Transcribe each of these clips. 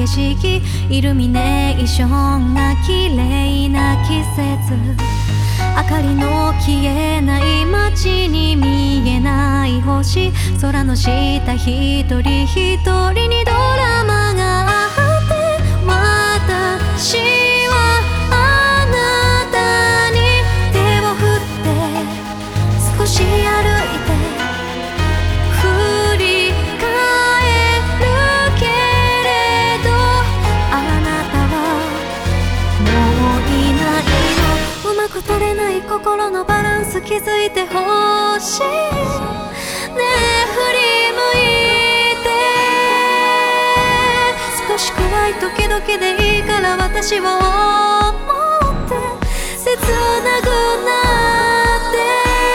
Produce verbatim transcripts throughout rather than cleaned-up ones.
景色、イルミネーションが綺麗な季節、明かりの消えない街に見えない星、空の下一人一人にドラマがあって、私はあなたに手を振って少し歩いて振り返るけれど、あなたはもういないの。うまく取れない心のバランス気づいてほしい。ねえ振り向いて、少し暗い時々でいいから私を思って切なくなって、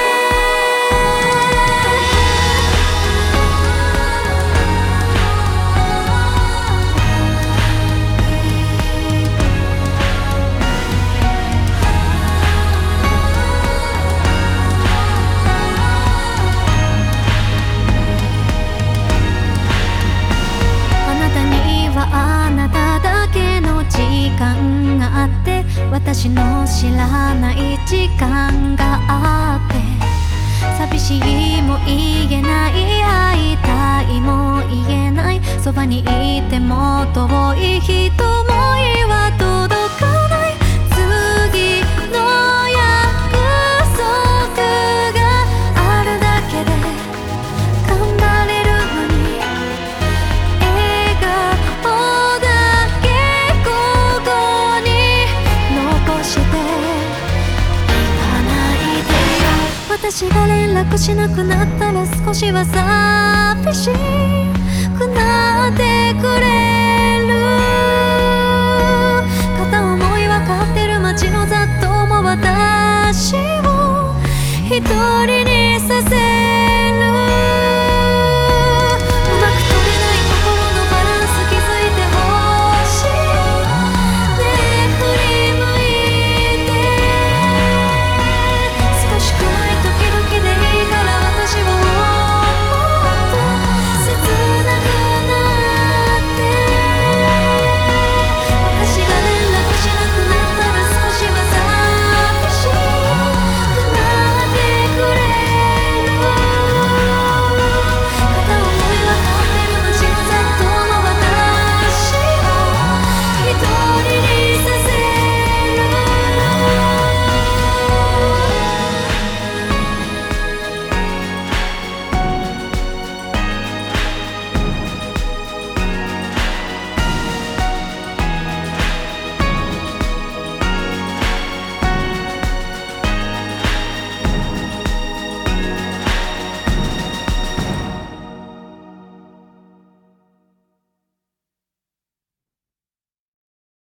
あなただけの時間があって、私の知らない時間があって、寂しいも言えない、会いたいも言えない、そばにいても遠い一思いは届かない。次の約束があるだけで頑張れるのに、私が連絡しなくなったら少しは寂しくなってく